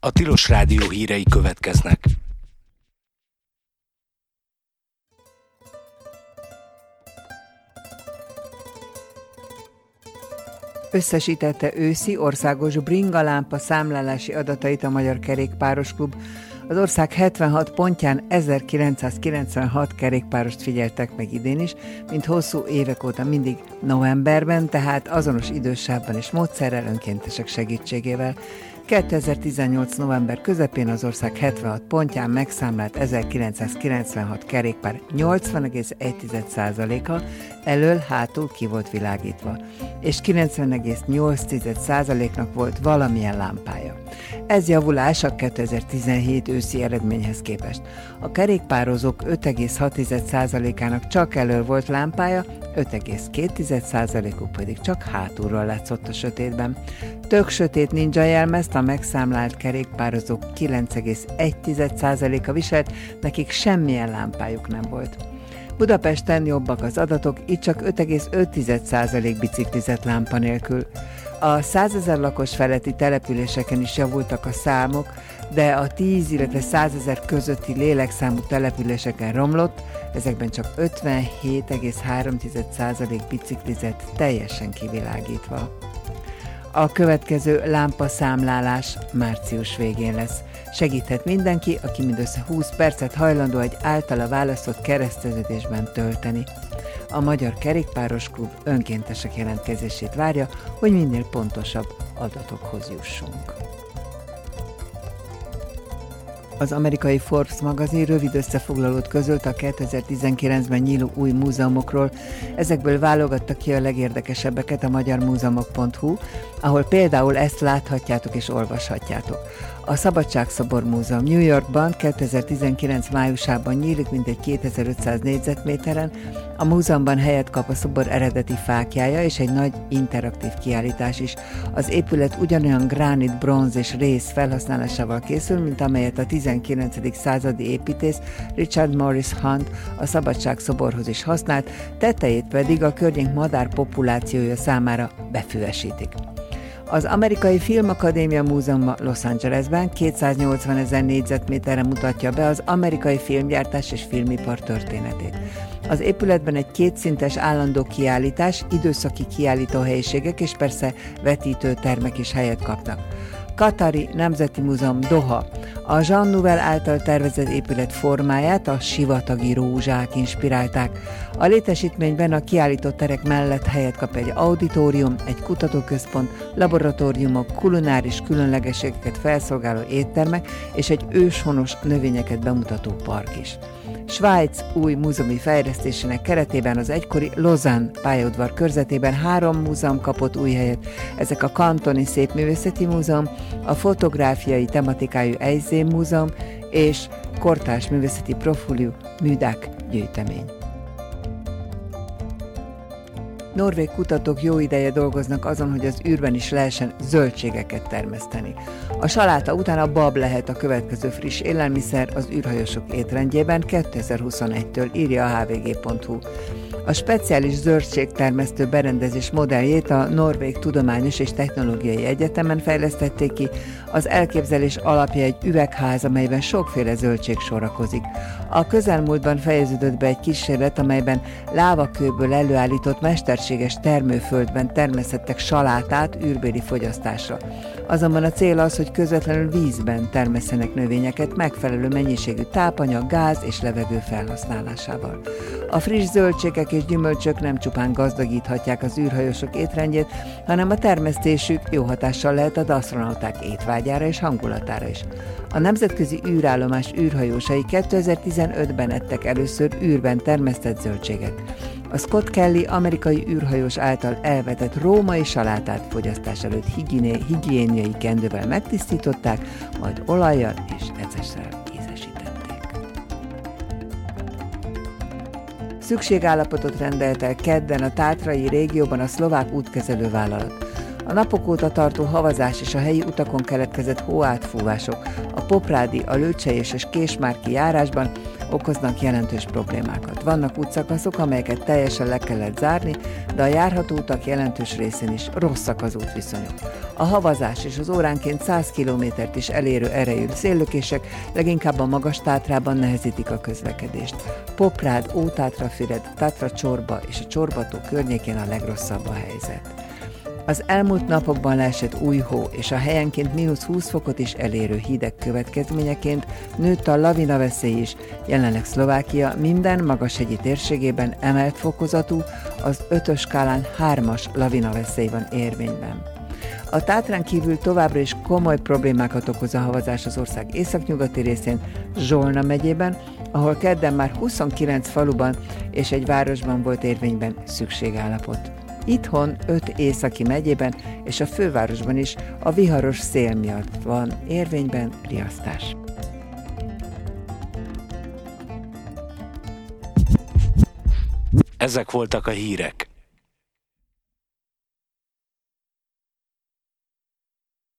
A Tilos Rádió hírei következnek. Összesítette őszi országos bringalámpa számlálási adatait a Magyar Kerékpáros Klub. Az ország 76 pontján 1996 kerékpárost figyeltek meg idén is, mint hosszú évek óta mindig novemberben, tehát azonos idősávban és módszerrel, önkéntesek segítségével. 2018. november közepén az ország 76 pontján megszámlált 1996 kerékpár 80,1%-a elől-hátul ki volt világítva, és 90,8%-nak volt valamilyen lámpája. Ez javulás a 2017 őszi eredményhez képest. A kerékpározók 5,6%-ának csak elől volt lámpája, 5,2%-uk pedig csak hátulról látszott a sötétben. Tök sötét ninja jelmezt a megszámlált kerékpározók 9,1%-a viselt, nekik semmilyen lámpájuk nem volt. Budapesten jobbak az adatok, itt csak 5,5% biciklizett lámpa nélkül. A 100 000 lakos feletti településeken is javultak a számok, de a 10, illetve 100 000 közötti lélekszámú településeken romlott, ezekben csak 57,3% biciklizett teljesen kivilágítva. A következő lámpaszámlálás március végén lesz. Segíthet mindenki, aki mindössze 20 percet hajlandó egy általa választott kereszteződésben tölteni. A Magyar Kerékpáros Klub önkéntesek jelentkezését várja, hogy minél pontosabb adatokhoz jussunk. Az amerikai Forbes magazin rövid összefoglalót közölt a 2019-ben nyíló új múzeumokról. Ezekből válogatta ki a legérdekesebbeket a magyarmúzeumok.hu, ahol például ezt láthatjátok és olvashatjátok. A Szabadságszobor Múzeum New Yorkban 2019 májusában nyílik mintegy 2500 négyzetméteren. A múzeumban helyet kap a szobor eredeti fáklyája és egy nagy interaktív kiállítás is. Az épület ugyanolyan gránit, bronz és rész felhasználásával készül, mint amelyet a 19. századi építész Richard Morris Hunt a Szabadságszoborhoz is használt, tetejét pedig a környék madár populációja számára befüvesítik. Az Amerikai Filmakadémia Múzeuma Los Angelesben 280 000 négyzetméterre mutatja be az amerikai filmgyártás és filmipar történetét. Az épületben egy kétszintes állandó kiállítás, időszaki kiállítóhelyiségek és persze vetítőtermek is helyet kapnak. Katari Nemzeti Múzeum Doha. A Jean Nouvel által tervezett épület formáját a sivatagi rózsák inspirálták. A létesítményben a kiállított terek mellett helyet kap egy auditorium, egy kutatóközpont, laboratóriumok, kulináris különlegességeket felszolgáló éttermek és egy őshonos növényeket bemutató park is. Svájc új múzeumi fejlesztésének keretében az egykori Lausanne pályaudvar körzetében 3 múzeum kapott új helyet. Ezek a Kantoni Szépművészeti Múzeum, a Fotográfiai tematikájú Eizé Múzeum és Kortárs Művészeti Profiliú Műdák gyűjtemény. Norvég kutatók jó ideje dolgoznak azon, hogy az űrben is lehessen zöldségeket termeszteni. A saláta után a bab lehet a következő friss élelmiszer az űrhajósok étrendjében 2021-től, írja a hvg.hu. A speciális zöldségtermesztő berendezés modelljét a Norvég Tudományos és Technológiai Egyetemen fejlesztették ki. Az elképzelés alapja egy üvegház, amelyben sokféle zöldség sorakozik. A közelmúltban fejeződött be egy kísérlet, amelyben lávakőből előállított mesterséges termőföldben termesztettek salátát űrbéli fogyasztásra. Azonban a cél az, hogy közvetlenül vízben termesszenek növényeket megfelelő mennyiségű tápanyag, gáz és levegő felhasználásával. A friss zöldségek és gyümölcsök nem csupán gazdagíthatják az űrhajósok étrendjét, hanem a termesztésük jó hatással lehet az asztronauták étvágyára és hangulatára is. A nemzetközi űrállomás űrhajósai 2015-ben ettek először űrben termesztett zöldséget. A Scott Kelly amerikai űrhajós által elvetett római salátát fogyasztás előtt higiéniai kendővel megtisztították, majd olajjal és ecessel ízesítették. Szükségállapotot rendelt el kedden a tátrai régióban a szlovák útkezelő vállalat. A napok óta tartó havazás és a helyi utakon keletkezett hóátfúvások a Poprádi, a Lőcsei és a Késmárki járásban okoznak jelentős problémákat. Vannak útszakaszok, amelyeket teljesen le kellett zárni, de a járható utak jelentős részén is rosszak az útviszonyok. A havazás és az óránként 100 kilométert is elérő erejű széllökések leginkább a Magas-Tátrában nehezítik a közlekedést. Poprád, Ótátrafüred, Tatra-Csorba és a Csorbató környékén a legrosszabb a helyzet. Az elmúlt napokban leesett új hó és a helyenként -20 fokot is elérő hideg következményeként nőtt a lavina veszély is. Jelenleg Szlovákia minden magashegyi térségében emelt fokozatú, az 5-ös skálán 3-as lavina veszély van érvényben. A Tátrán kívül továbbra is komoly problémákat okoz a havazás az ország északnyugati részén, Zsolna megyében, ahol kedden már 29 faluban és egy városban volt érvényben szükségállapot. Itthon 5 északi megyében és a fővárosban is a viharos szél miatt van érvényben riasztás. Ezek voltak a hírek.